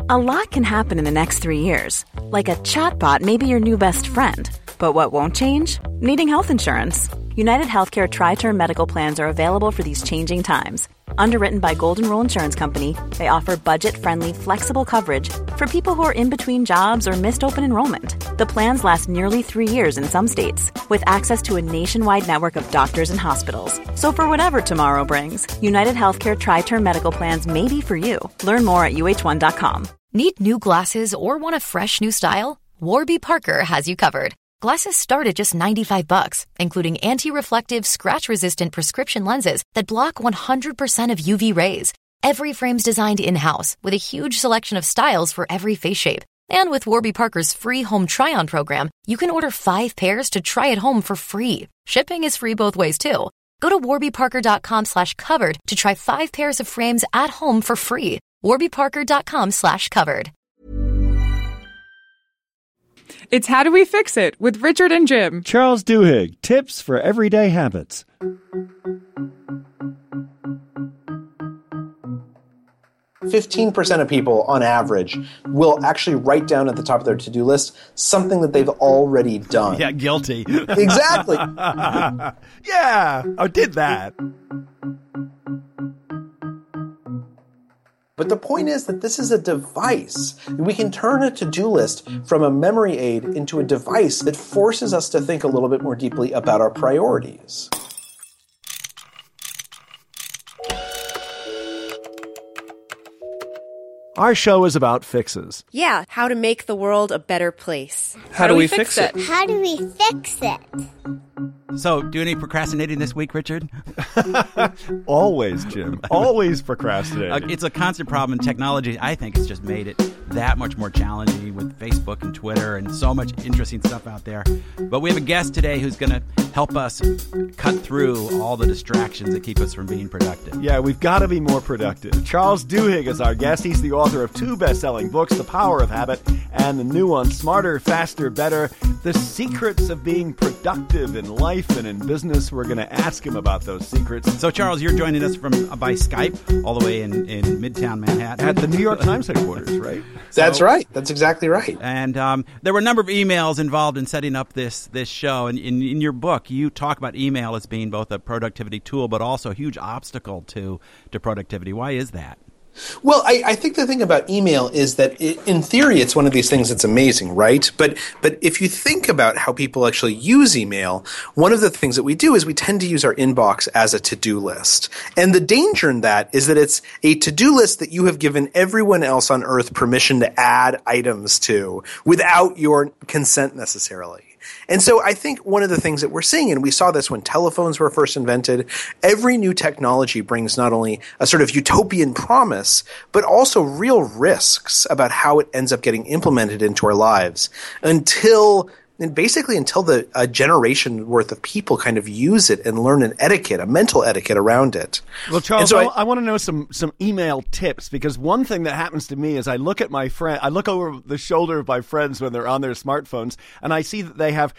A lot can happen in the next 3 years. Like a chatbot may be your new best friend. But what won't change? Needing health insurance. United Healthcare Tri-Term Medical Plans are available for these changing times. Underwritten by Golden Rule Insurance Company, they offer budget-friendly, flexible coverage for people who are in between jobs or missed open enrollment. The plans last nearly 3 years in some states, with access to a nationwide network of doctors and hospitals. So for whatever tomorrow brings, United Healthcare Tri-Term Medical Plans may be for you. Learn more at uh1.com. Need new glasses or want a fresh new style? Warby Parker has you covered. Glasses start at just $95, including anti-reflective, scratch-resistant prescription lenses that block 100% of UV rays. Every frame's designed in-house with a huge selection of styles for every face shape. And with Warby Parker's free home try-on program, you can order 5 pairs to try at home for free. Shipping is free both ways, too. Go to warbyparker.com/covered to try 5 pairs of frames at home for free. warbyparker.com/covered. It's How Do We Fix It with Richard and Jim. Charles Duhigg, tips for everyday habits. 15% of people, on average, will actually write down at the top of their to-do list something that they've already done. Yeah, guilty. Exactly. Yeah, I did that. But the point is that this is a device. We can turn a to-do list from a memory aid into a device that forces us to think a little bit more deeply about our priorities. Our show is about fixes. Yeah, how to make the world a better place. How do we fix it? How do we fix it? So, do any procrastinating this week, Richard? Always, Jim. Always procrastinating. It's a constant problem in technology. I think it's just made it that much more challenging with Facebook and Twitter and so much interesting stuff out there. But we have a guest today who's going to help us cut through all the distractions that keep us from being productive. Yeah, we've got to be more productive. Charles Duhigg is our guest. He's the author of 2 best-selling books, The Power of Habit and the new one, Smarter, Faster, Better, The Secrets of Being Productive in Life and in Business. We're going to ask him about those secrets. So, Charles, you're joining us from by Skype all the way in Midtown Manhattan. At the New York Times headquarters, right? That's right. That's exactly right. And there were a number of emails involved in setting up this show. And in your book, you talk about email as being both a productivity tool but also a huge obstacle to productivity. Why is that? Well, I think the thing about email is that in theory, it's one of these things that's amazing, right? But if you think about how people actually use email, one of the things that we do is we tend to use our inbox as a to-do list. And the danger in that is that it's a to-do list that you have given everyone else on earth permission to add items to without your consent necessarily. And so I think one of the things that we're seeing, and we saw this when telephones were first invented, every new technology brings not only a sort of utopian promise, but also real risks about how it ends up getting implemented into our lives until a generation worth of people kind of use it and learn a mental etiquette around it. Well, Charles, I want to know some email tips, because one thing that happens to me is I look over the shoulder of my friends when they're on their smartphones, and I see that they have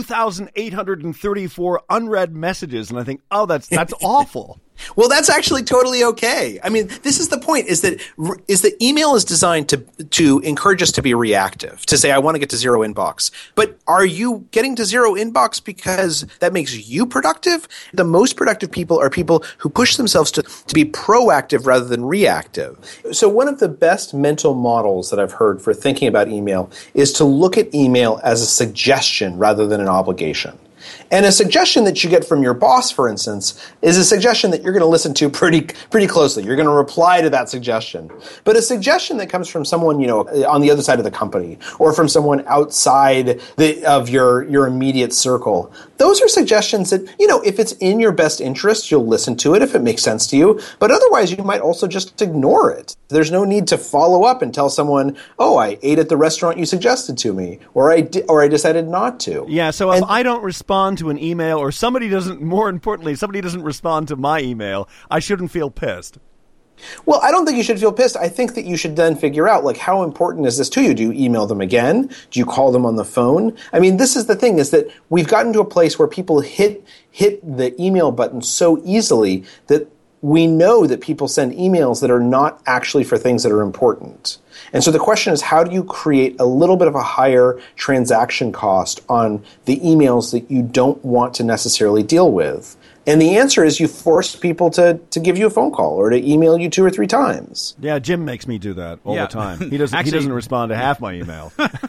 2,834 unread messages, and I think, oh, that's awful. Well, that's actually totally okay. I mean, this is the point: is that email is designed to encourage us to be reactive, to say, I want to get to zero inbox. But are you getting to zero inbox because that makes you productive? The most productive people are people who push themselves to be proactive rather than reactive. So one of the best mental models that I've heard for thinking about email is to look at email as a suggestion rather than an obligation. And a suggestion that you get from your boss, for instance, is a suggestion that you're going to listen to pretty closely. You're going to reply to that suggestion. But a suggestion that comes from someone, on the other side of the company, or from someone outside of your immediate circle, those are suggestions that, if it's in your best interest, you'll listen to it if it makes sense to you. But otherwise, you might also just ignore it. There's no need to follow up and tell someone, oh, I ate at the restaurant you suggested to me, or I decided not to. Yeah, so if I don't respond to an email, or somebody doesn't respond to my email, I shouldn't feel pissed. Well, I don't think you should feel pissed. I think that you should then figure out, how important is this to you? Do you email them again? Do you call them on the phone? I mean, this is the thing, is that we've gotten to a place where people hit the email button so easily that we know that people send emails that are not actually for things that are important. And so the question is, how do you create a little bit of a higher transaction cost on the emails that you don't want to necessarily deal with? And the answer is you force people to give you a phone call or to email you 2 or 3 times. Yeah, Jim makes me do that all the time. He doesn't respond to half my email.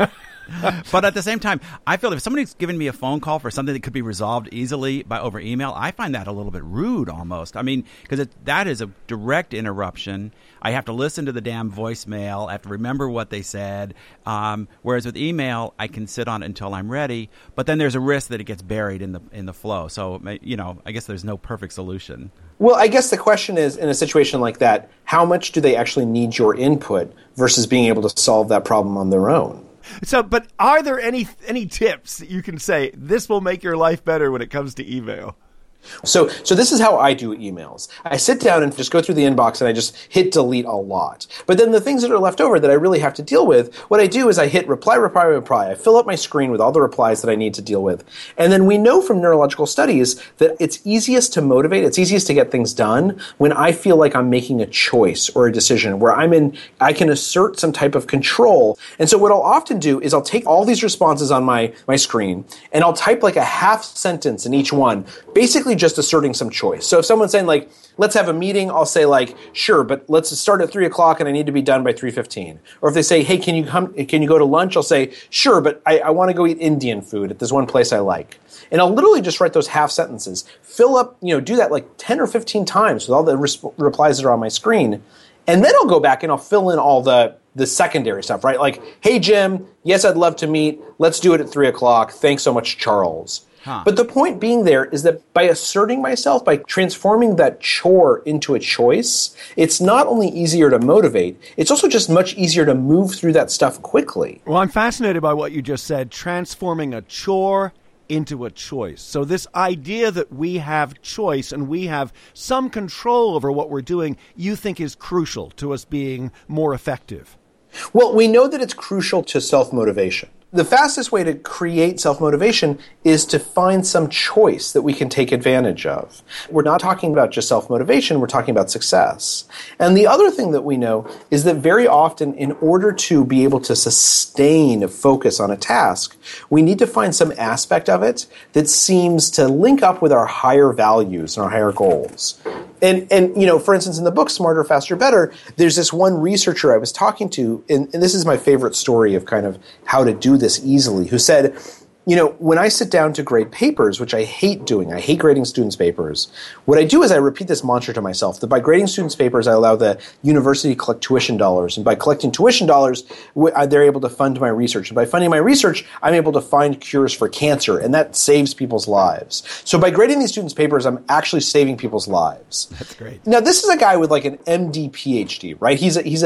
But at the same time, I feel if somebody's giving me a phone call for something that could be resolved easily over email, I find that a little bit rude almost. I mean, because that is a direct interruption. I have to listen to the damn voicemail. I have to remember what they said. Whereas with email, I can sit on it until I'm ready. But then there's a risk that it gets buried in the flow. So, I guess there's no perfect solution. Well, I guess the question is, in a situation like that, how much do they actually need your input versus being able to solve that problem on their own? So, but are there any tips that you can say, this will make your life better when it comes to email? So this is how I do emails. I sit down and just go through the inbox and I just hit delete a lot. But then the things that are left over that I really have to deal with, what I do is I hit reply. I fill up my screen with all the replies that I need to deal with. And then we know from neurological studies that it's easiest to motivate, it's easiest to get things done when I feel like I'm making a choice or a decision where I can assert some type of control. And so what I'll often do is I'll take all these responses on my screen and I'll type like a half sentence in each one, basically just asserting some choice. So if someone's saying like, let's have a meeting, I'll say like, sure, but let's start at 3:00 and I need to be done by 3:15. Or if they say, hey, can you go to lunch? I'll say, sure, but I want to go eat Indian food at this one place I like. And I'll literally just write those half sentences, fill up, do that like 10 or 15 times with all the replies that are on my screen. And then I'll go back and I'll fill in all the secondary stuff, right? Like, hey, Jim, yes, I'd love to meet. Let's do it at 3:00. Thanks so much, Charles. But the point being there is that by asserting myself, by transforming that chore into a choice, it's not only easier to motivate, it's also just much easier to move through that stuff quickly. Well, I'm fascinated by what you just said, transforming a chore into a choice. So this idea that we have choice and we have some control over what we're doing, you think is crucial to us being more effective. Well, we know that it's crucial to self-motivation. The fastest way to create self-motivation is to find some choice that we can take advantage of. We're not talking about just self-motivation, we're talking about success. And the other thing that we know is that very often in order to be able to sustain a focus on a task, we need to find some aspect of it that seems to link up with our higher values and our higher goals. And for instance, in the book Smarter, Faster, Better, there's this one researcher I was talking to, and this is my favorite story of kind of how to do this easily, who said, when I sit down to grade papers, which I hate doing, I hate grading students' papers, what I do is I repeat this mantra to myself, that by grading students' papers, I allow the university to collect tuition dollars. And by collecting tuition dollars, they're able to fund my research. And by funding my research, I'm able to find cures for cancer, and that saves people's lives. So by grading these students' papers, I'm actually saving people's lives. That's great. Now, this is a guy with like an MD PhD, right? He's an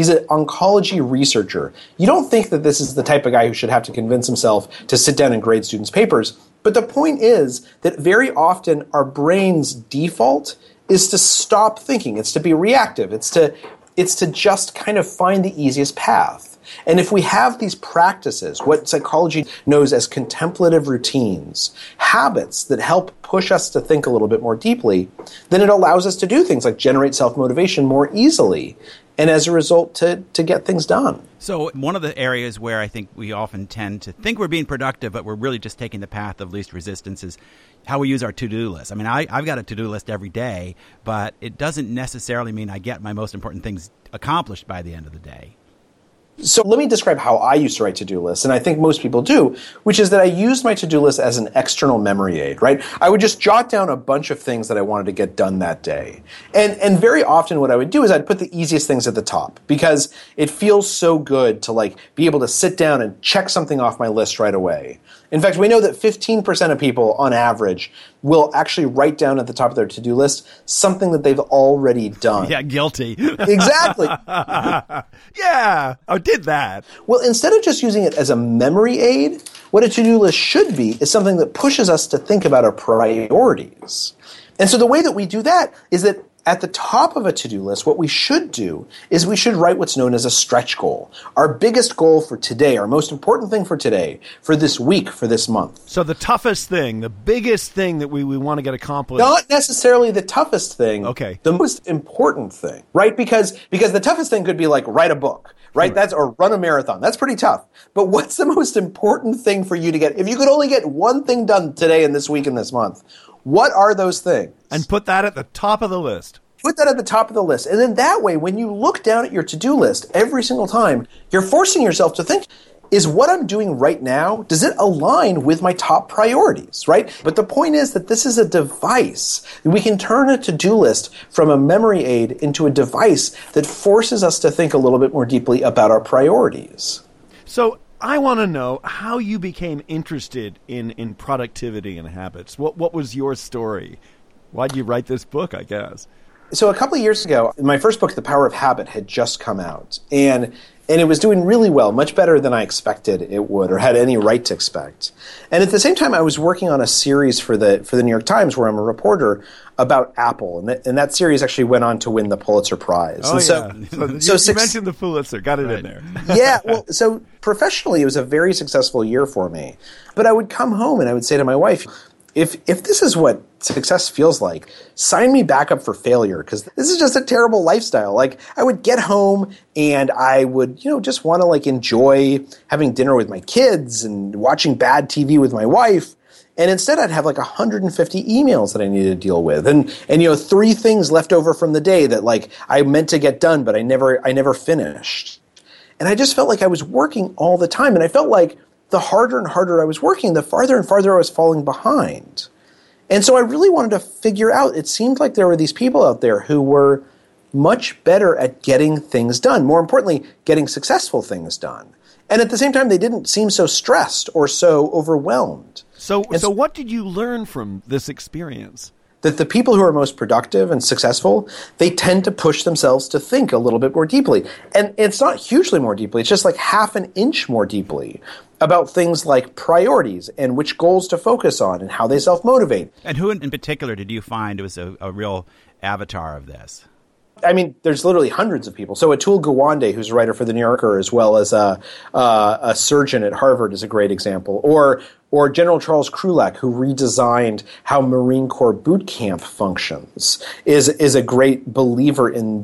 oncology researcher. You don't think that this is the type of guy who should have to convince himself to sit down and grade students' papers. But the point is that very often our brain's default is to stop thinking. It's to be reactive. It's to just kind of find the easiest path. And if we have these practices, what psychology knows as contemplative routines, habits that help push us to think a little bit more deeply, then it allows us to do things like generate self-motivation more easily. And as a result, to get things done. So one of the areas where I think we often tend to think we're being productive, but we're really just taking the path of least resistance is how we use our to-do list. I mean, I've got a to-do list every day, but it doesn't necessarily mean I get my most important things accomplished by the end of the day. So let me describe how I used to write to-do lists, and I think most people do, which is that I used my to-do list as an external memory aid, right? I would just jot down a bunch of things that I wanted to get done that day. And very often what I would do is I'd put the easiest things at the top because it feels so good to like be able to sit down and check something off my list right away. In fact, we know that 15% of people on average will actually write down at the top of their to-do list something that they've already done. Yeah, guilty. Exactly. Yeah, I did that. Well, instead of just using it as a memory aid, what a to-do list should be is something that pushes us to think about our priorities. And so the way that we do that is that at the top of a to-do list, what we should do is we should write what's known as a stretch goal. Our biggest goal for today, our most important thing for today, for this week, for this month. So the toughest thing, the biggest thing that we want to get accomplished. Not necessarily the toughest thing. Okay. The most important thing, right? Because the toughest thing could be like write a book, right? Or run a marathon. That's pretty tough. But what's the most important thing for you to get? If you could only get one thing done today and this week and this month, what are those things? And put that at the top of the list. Put that at the top of the list. And then that way, when you look down at your to-do list every single time, you're forcing yourself to think, is what I'm doing right now, does it align with my top priorities, right? But the point is that this is a device. We can turn a to-do list from a memory aid into a device that forces us to think a little bit more deeply about our priorities. So I want to know how you became interested in productivity and habits. What was your story? Why'd you write this book, I guess? So a couple of years ago, my first book, The Power of Habit, had just come out. And it was doing really well, much better than I expected it would or had any right to expect. And at the same time, I was working on a series for the New York Times where I'm a reporter about Apple. And that series actually went on to win the Pulitzer Prize. Oh, and you mentioned the Pulitzer. Got it in there. Yeah. Well, so professionally, it was a very successful year for me. But I would come home and I would say to my wife, if this is what success feels like, sign me back up for failure, because this is just a terrible lifestyle. Like, I would get home and I would, just want to enjoy having dinner with my kids and watching bad TV with my wife. And instead I'd have 150 emails that I needed to deal with. And 3 things left over from the day that I meant to get done, but I never finished. And I just felt like I was working all the time. And I felt like the harder and harder I was working, the farther and farther I was falling behind. And so I really wanted to figure out, it seemed like there were these people out there who were much better at getting things done. More importantly, getting successful things done. And at the same time, they didn't seem so stressed or so overwhelmed. So what did you learn from this experience? That the people who are most productive and successful, they tend to push themselves to think a little bit more deeply. And it's not hugely more deeply, it's just half an inch more deeply about things like priorities and which goals to focus on and how they self-motivate. And who in particular did you find was a real avatar of this? I mean, there's literally hundreds of people. So Atul Gawande, who's a writer for The New Yorker, as well as a surgeon at Harvard, is a great example. Or General Charles Krulak, who redesigned how Marine Corps boot camp functions, is a great believer in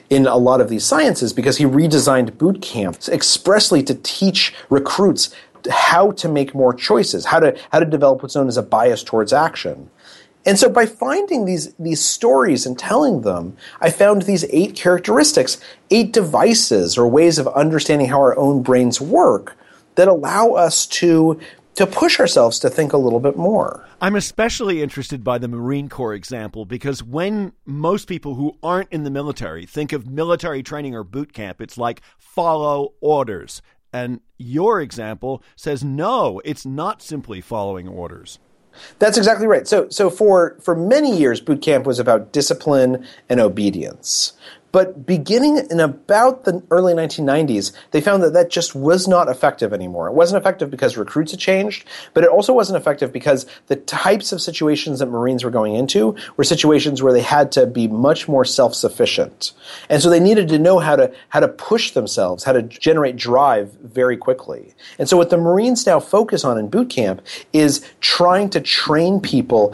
a lot of these sciences, because he redesigned boot camps expressly to teach recruits how to make more choices, how to develop what's known as a bias towards action. And so by finding these stories and telling them, I found these 8 characteristics, 8 devices or ways of understanding how our own brains work that allow us to push ourselves to think a little bit more. I'm especially interested by the Marine Corps example, because when most people who aren't in the military think of military training or boot camp, it's like follow orders. And your example says, no, it's not simply following orders. That's exactly right. So for many years, boot camp was about discipline and obedience. But beginning in about the early 1990s, they found that just was not effective anymore. It wasn't effective because recruits had changed, but it also wasn't effective because the types of situations that Marines were going into were situations where they had to be much more self-sufficient. And so they needed to know how to push themselves, how to generate drive very quickly. And so what the Marines now focus on in boot camp is trying to train people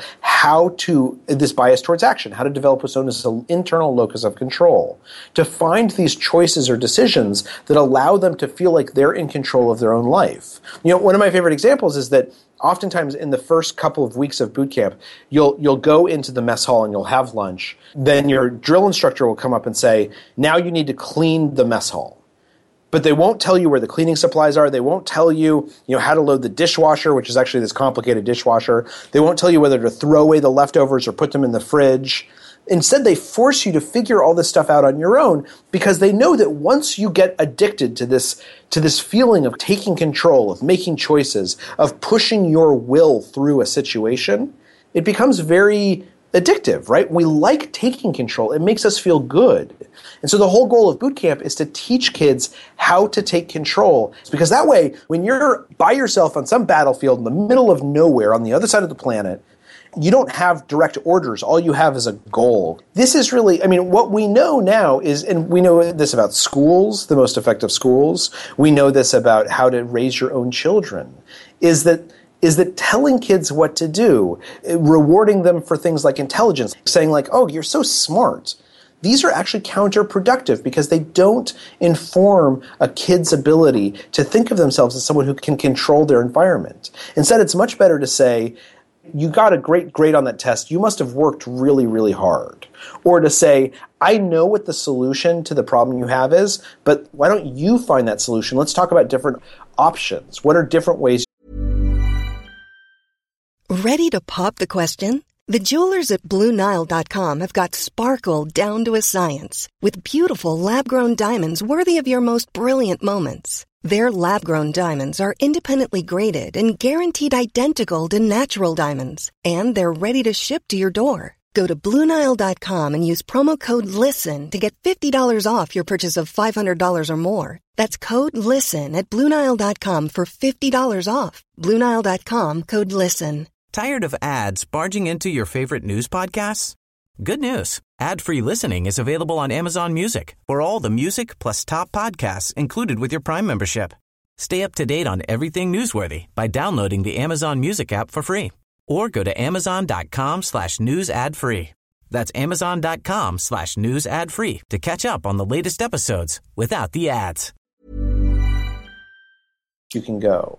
this bias towards action, how to develop what's known as an internal locus of control, to find these choices or decisions that allow them to feel like they're in control of their own life. One of my favorite examples is that oftentimes in the first couple of weeks of boot camp, you'll go into the mess hall and you'll have lunch. Then your drill instructor will come up and say, now you need to clean the mess hall. But they won't tell you where the cleaning supplies are. They won't tell you, how to load the dishwasher, which is actually this complicated dishwasher. They won't tell you whether to throw away the leftovers or put them in the fridge. Instead, they force you to figure all this stuff out on your own, because they know that once you get addicted to this feeling of taking control, of making choices, of pushing your will through a situation, it becomes very addictive, right? We like taking control. It makes us feel good. And so the whole goal of boot camp is to teach kids how to take control. Because that way, when you're by yourself on some battlefield in the middle of nowhere on the other side of the planet, you don't have direct orders. All you have is a goal. This is really, what we know now is, and we know this about schools, the most effective schools. We know this about how to raise your own children, is that telling kids what to do, rewarding them for things like intelligence, saying like, oh, you're so smart. These are actually counterproductive because they don't inform a kid's ability to think of themselves as someone who can control their environment. Instead, it's much better to say, you got a great grade on that test, you must have worked really, really hard. Or to say, I know what the solution to the problem you have is, but why don't you find that solution? Let's talk about different options. What are different ways? Ready to pop the question? The jewelers at BlueNile.com have got sparkle down to a science with beautiful lab-grown diamonds worthy of your most brilliant moments. Their lab-grown diamonds are independently graded and guaranteed identical to natural diamonds, and they're ready to ship to your door. Go to BlueNile.com and use promo code LISTEN to get $50 off your purchase of $500 or more. That's code LISTEN at BlueNile.com for $50 off. BlueNile.com, code LISTEN. Tired of ads barging into your favorite news podcasts? Good news. Ad-free listening is available on Amazon Music for all the music plus top podcasts included with your Prime membership. Stay up to date on everything newsworthy by downloading the Amazon Music app for free or go to amazon.com/news ad free. That's amazon.com/news ad free to catch up on the latest episodes without the ads. You can go.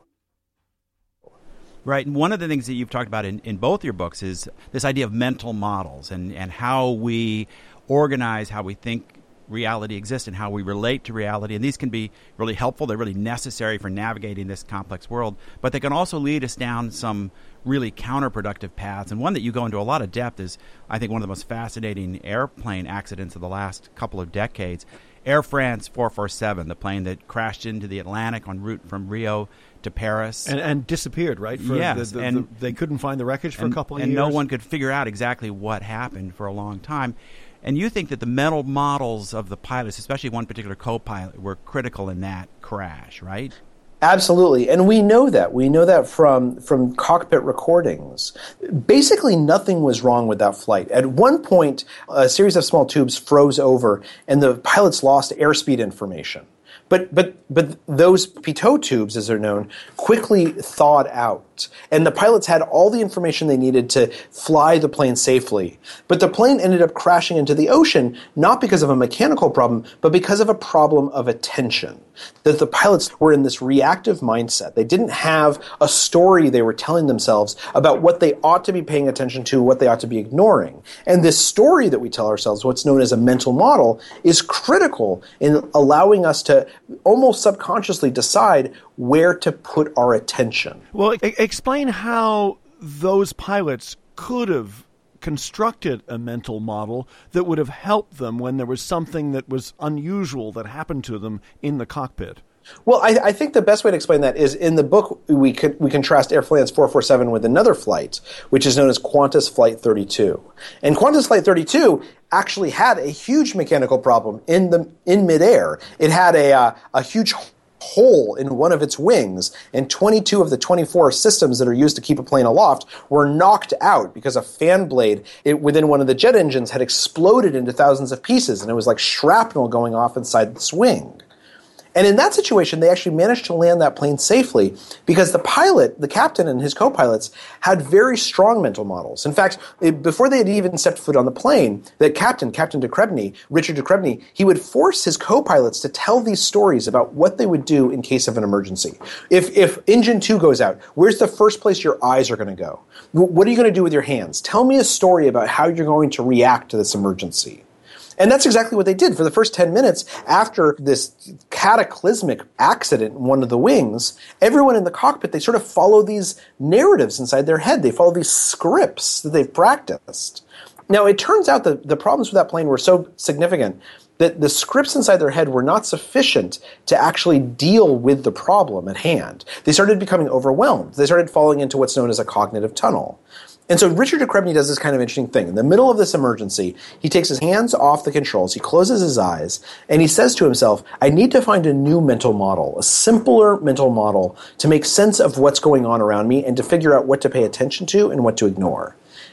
Right, and one of the things that you've talked about in both your books is this idea of mental models and how we organize, how we think reality exists and how we relate to reality. And these can be really helpful. They're really necessary for navigating this complex world. But they can also lead us down some really counterproductive paths. And one that you go into a lot of depth is, I think, one of the most fascinating airplane accidents of the last couple of decades. Air France 447, the plane that crashed into the Atlantic en route from Rio to Paris. And disappeared, right? Yes. They couldn't find the wreckage for a couple of years. And no one could figure out exactly what happened for a long time. And you think that the mental models of the pilots, especially one particular co-pilot, were critical in that crash, right? Absolutely. And we know that. We know that from cockpit recordings. Basically, nothing was wrong with that flight. At one point, a series of small tubes froze over, and the pilots lost airspeed information. But those pitot tubes, as they're known, quickly thawed out. And the pilots had all the information they needed to fly the plane safely. But the plane ended up crashing into the ocean, not because of a mechanical problem, but because of a problem of attention. That the pilots were in this reactive mindset. They didn't have a story they were telling themselves about what they ought to be paying attention to, what they ought to be ignoring. And this story that we tell ourselves, what's known as a mental model, is critical in allowing us to almost subconsciously decide where to put our attention. Well, explain how those pilots could have constructed a mental model that would have helped them when there was something that was unusual that happened to them in the cockpit. Well, I think the best way to explain that is in the book we contrast Air France 447 with another flight, which is known as Qantas Flight 32. And Qantas Flight 32 actually had a huge mechanical problem in midair. It had a huge hole in one of its wings, and 22 of the 24 systems that are used to keep a plane aloft were knocked out because a fan blade within one of the jet engines had exploded into thousands of pieces, and it was like shrapnel going off inside this wing. And in that situation, they actually managed to land that plane safely because the pilot, the captain and his co-pilots, had very strong mental models. In fact, before they had even stepped foot on the plane, the Captain de Crespigny, Richard de Crespigny, he would force his co-pilots to tell these stories about what they would do in case of an emergency. If engine 2 goes out, where's the first place your eyes are going to go? What are you going to do with your hands? Tell me a story about how you're going to react to this emergency. And that's exactly what they did. For the first 10 minutes after this cataclysmic accident in one of the wings, everyone in the cockpit, they sort of follow these narratives inside their head. They follow these scripts that they've practiced. Now, it turns out that the problems with that plane were so significant that the scripts inside their head were not sufficient to actually deal with the problem at hand. They started becoming overwhelmed. They started falling into what's known as a cognitive tunnel. And so Richard de Crespigny does this kind of interesting thing. In the middle of this emergency, he takes his hands off the controls, he closes his eyes, and he says to himself, I need to find a new mental model, a simpler mental model to make sense of what's going on around me and to figure out what to pay attention to and what to ignore.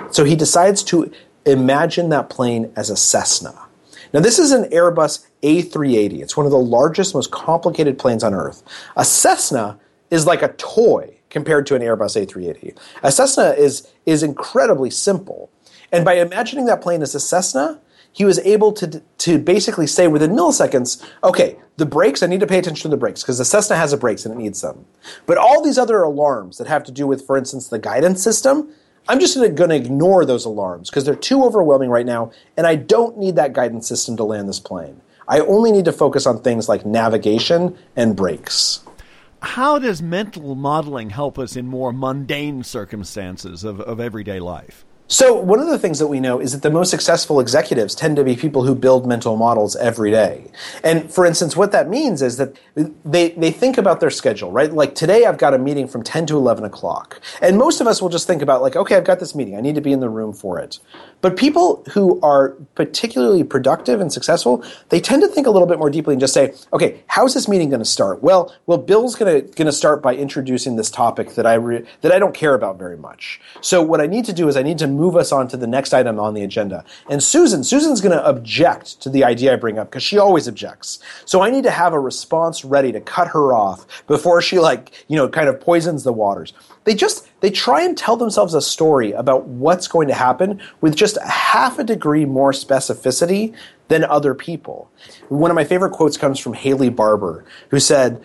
So he decides to imagine that plane as a Cessna. Now, this is an Airbus A380. It's one of the largest, most complicated planes on Earth. A Cessna is like a toy compared to an Airbus A380. A Cessna is incredibly simple. And by imagining that plane as a Cessna, he was able to basically say within milliseconds, okay, the brakes, I need to pay attention to the brakes because the Cessna has the brakes and it needs them. But all these other alarms that have to do with, for instance, the guidance system, I'm just going to ignore those alarms because they're too overwhelming right now, and I don't need that guidance system to land this plane. I only need to focus on things like navigation and brakes. How does mental modeling help us in more mundane circumstances of everyday life? So one of the things that we know is that the most successful executives tend to be people who build mental models every day. And for instance, what that means is that they think about their schedule, right? Like today I've got a meeting from 10 to 11 o'clock. And most of us will just think about like, okay, I've got this meeting. I need to be in the room for it. But people who are particularly productive and successful, they tend to think a little bit more deeply and just say, okay, how's this meeting going to start? Well, Bill's going to start by introducing this topic that I don't care about very much. So what I need to do is I need to move us on to the next item on the agenda. And Susan's going to object to the idea I bring up because she always objects. So I need to have a response ready to cut her off before she kind of poisons the waters. They try and tell themselves a story about what's going to happen with just half a degree more specificity than other people. One of my favorite quotes comes from Haley Barbour, who said,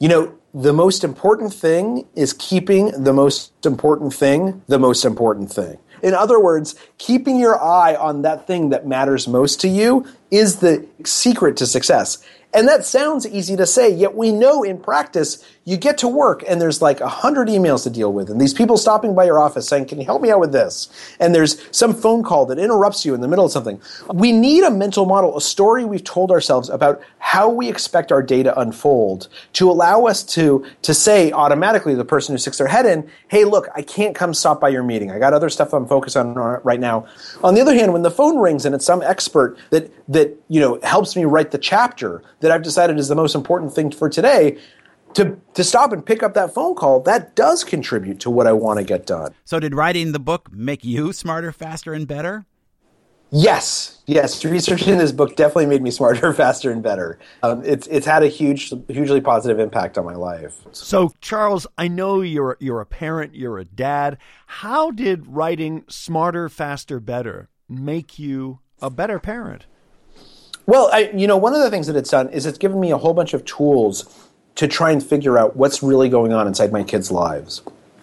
the most important thing is keeping the most important thing the most important thing. In other words, keeping your eye on that thing that matters most to you is the secret to success. And that sounds easy to say, yet we know in practice, you get to work and there's like 100 emails to deal with, and these people stopping by your office saying, can you help me out with this? And there's some phone call that interrupts you in the middle of something. We need a mental model, a story we've told ourselves about how we expect our day to unfold to allow us to say automatically to the person who sticks their head in, hey, look, I can't come stop by your meeting. I got other stuff I'm focused on right now. On the other hand, when the phone rings and it's some expert that helps me write the chapter that I've decided is the most important thing for today, to stop and pick up that phone call, that does contribute to what I want to get done. So did writing the book make you smarter, faster, and better? Yes. Researching this book definitely made me smarter, faster, and better. It's had a hugely positive impact on my life. So, Charles, I know you're a parent, you're a dad. How did writing Smarter, Faster, Better make you a better parent? Well, one of the things that it's done is it's given me a whole bunch of tools to try and figure out what's really going on inside my kids' lives.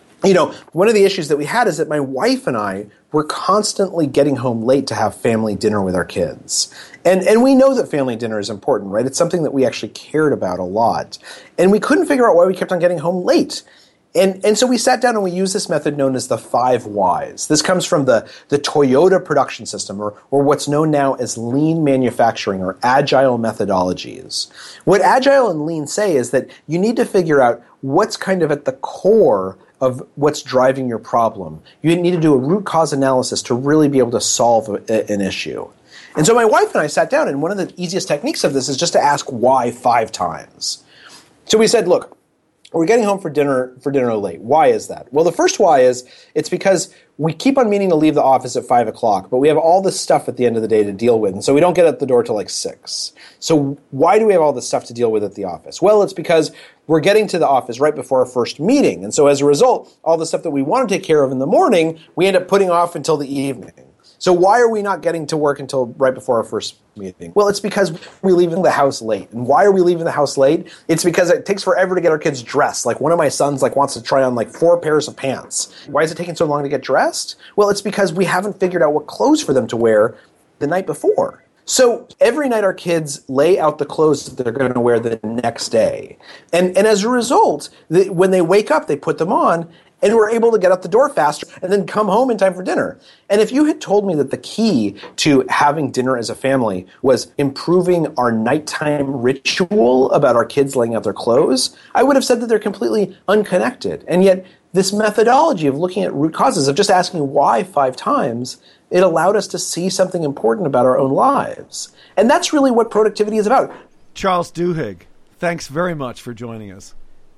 One of the issues that we had is that my wife and I were constantly getting home late to have family dinner with our kids. And we know that family dinner is important, right? It's something that we actually cared about a lot. And we couldn't figure out why we kept on getting home late. And so we sat down and we used this method known as the 5 whys. This comes from the Toyota production system, or what's known now as lean manufacturing or agile methodologies. What agile and lean say is that you need to figure out what's kind of at the core of what's driving your problem. You need to do a root cause analysis to really be able to solve an issue. And so my wife and I sat down, and one of the easiest techniques of this is just to ask why 5 times. So we said, look, we're getting home for dinner late. Why is that? Well, the first why is it's because we keep on meaning to leave the office at 5 o'clock, but we have all this stuff at the end of the day to deal with, and so we don't get at the door till like 6. So why do we have all this stuff to deal with at the office? Well, it's because we're getting to the office right before our first meeting, and so as a result, all the stuff that we want to take care of in the morning, we end up putting off until the evening. So why are we not getting to work until right before our first meeting? Well, it's because we're leaving the house late. And why are we leaving the house late? It's because it takes forever to get our kids dressed. Like one of my sons wants to try on 4 pairs of pants. Why is it taking so long to get dressed? Well, it's because we haven't figured out what clothes for them to wear the night before. So every night our kids lay out the clothes that they're going to wear the next day. And as a result, when they wake up, they put them on, and we're able to get out the door faster and then come home in time for dinner. And if you had told me that the key to having dinner as a family was improving our nighttime ritual about our kids laying out their clothes, I would have said that they're completely unconnected. And yet this methodology of looking at root causes, of just asking why 5 times, it allowed us to see something important about our own lives. And that's really what productivity is about. Charles Duhigg, thanks very much for joining us.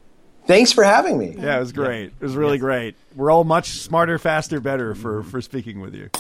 Thanks for having me. Yeah, it was great. It was really great. We're all much smarter, faster, better for speaking with you.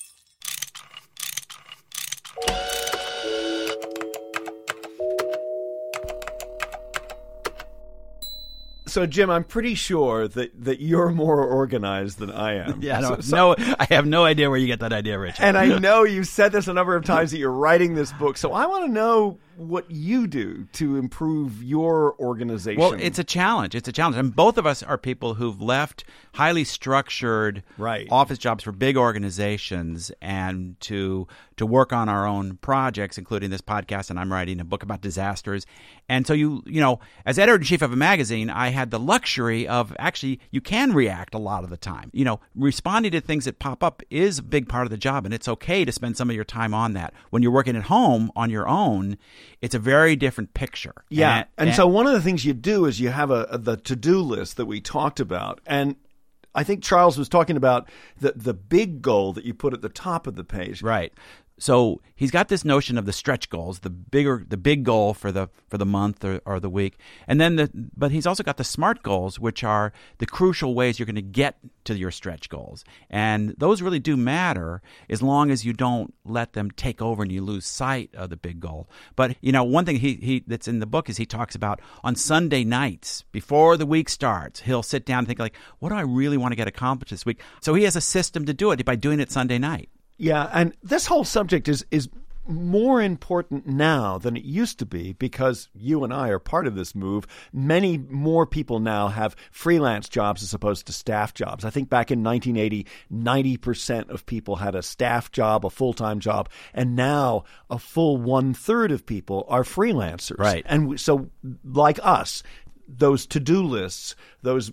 So, Jim, I'm pretty sure that you're more organized than I am. Yeah, I have no idea where you get that idea, Richard. And I know you've said this a number of times that you're writing this book. So I want to know what you do to improve your organization. Well, it's a challenge. And both of us are people who've left highly structured office jobs for big organizations and to work on our own projects, including this podcast, and I'm writing a book about disasters. And so you know, as editor-in-chief of a magazine, I had the luxury of actually you can react a lot of the time. You know, responding to things that pop up is a big part of the job, and it's okay to spend some of your time on that. When you're working at home on your own, it's a very different picture. Yeah, and so one of the things you do is you have the to-do list that we talked about, and I think Charles was talking about the big goal that you put at the top of the page. Right. So he's got this notion of the stretch goals, the big goal for the month or the week, and then but he's also got the SMART goals, which are the crucial ways you're going to get to your stretch goals, and those really do matter as long as you don't let them take over and you lose sight of the big goal. But you know, one thing he that's in the book is he talks about on Sunday nights before the week starts, he'll sit down and think like, what do I really want to get accomplished this week? So he has a system to do it by doing it Sunday night. Yeah, and this whole subject is more important now than it used to be because you and I are part of this move. Many more people now have freelance jobs as opposed to staff jobs. I think back in 1980, 90% of people had a staff job, a full-time job, and now a full one-third of people are freelancers. Right. And so, like us, those to-do lists, those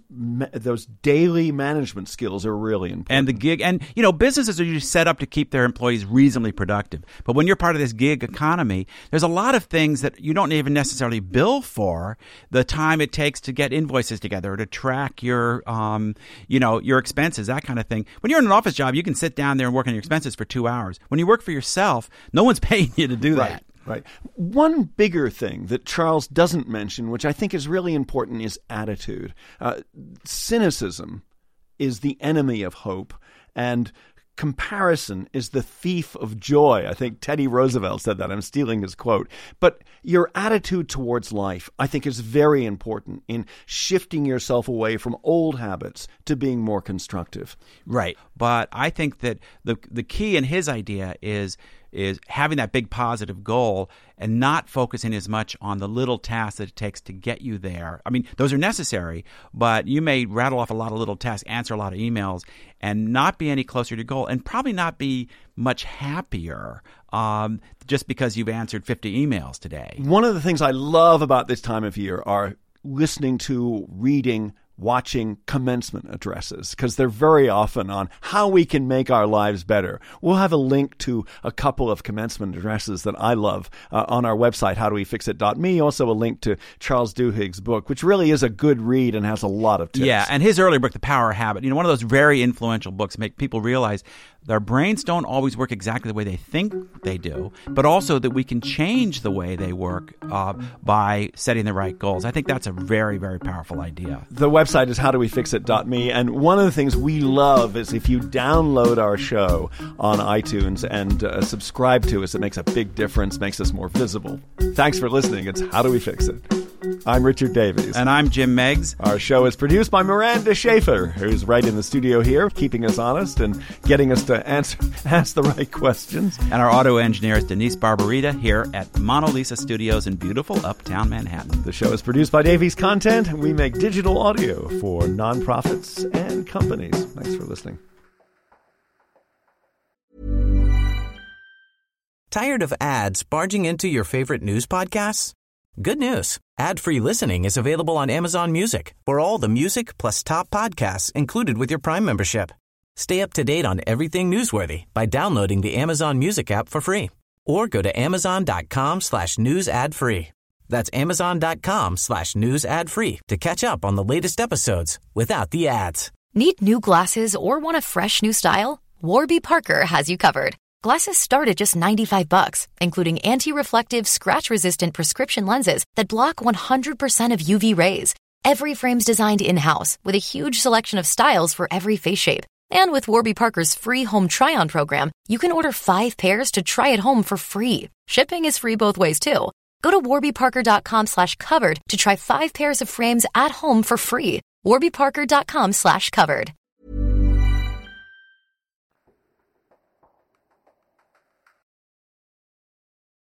daily management skills are really important. And the gig, and you know, businesses are usually set up to keep their employees reasonably productive. But when you're part of this gig economy, there's a lot of things that you don't even necessarily bill for. The time it takes to get invoices together, or to track your, your expenses, that kind of thing. When you're in an office job, you can sit down there and work on your expenses for 2 hours. When you work for yourself, no one's paying you to do that. Right. One bigger thing that Charles doesn't mention, which I think is really important, is attitude. Cynicism is the enemy of hope, and comparison is the thief of joy. I think Teddy Roosevelt said that. I'm stealing his quote. But your attitude towards life, I think, is very important in shifting yourself away from old habits to being more constructive. Right. But I think that the key in his idea is having that big positive goal and not focusing as much on the little tasks that it takes to get you there. I mean, those are necessary, but you may rattle off a lot of little tasks, answer a lot of emails, and not be any closer to your goal, and probably not be much happier just because you've answered 50 emails today. One of the things I love about this time of year are listening to, reading, watching commencement addresses, because they're very often on how we can make our lives better. We'll have a link to a couple of commencement addresses that I love on our website, howdowefixit.me. Also a link to Charles Duhigg's book, which really is a good read and has a lot of tips. Yeah, and his earlier book, The Power of Habit, one of those very influential books, make people realize their brains don't always work exactly the way they think they do, but also that we can change the way they work by setting the right goals. I think that's a very, very powerful idea. The website is howdowefixit.me, and one of the things we love is if you download our show on iTunes and subscribe to us. It makes a big difference, makes us more visible. Thanks for listening. It's How Do We Fix It? I'm Richard Davies. And I'm Jim Meigs. Our show is produced by Miranda Schaefer, who's right in the studio here, keeping us honest and getting us to ask the right questions. And our audio engineer is Denise Barbarita here at Mona Lisa Studios in beautiful uptown Manhattan. The show is produced by Davies Content. We make digital audio for nonprofits and companies. Thanks for listening. Tired of ads barging into your favorite news podcasts? Good news. Ad-free listening is available on Amazon Music for all the music plus top podcasts included with your Prime membership. Stay up to date on everything newsworthy by downloading the Amazon Music app for free or go to amazon.com/news ad free. That's amazon.com/news ad free to catch up on the latest episodes without the ads. Need new glasses or want a fresh new style? Warby Parker has you covered. Glasses start at just $95, including anti-reflective, scratch-resistant prescription lenses that block 100% of UV rays. Every frame's designed in-house with a huge selection of styles for every face shape. And with Warby Parker's free home try-on program, you can order 5 pairs to try at home for free. Shipping is free both ways, too. Go to warbyparker.com/covered to try 5 pairs of frames at home for free. warbyparker.com/covered.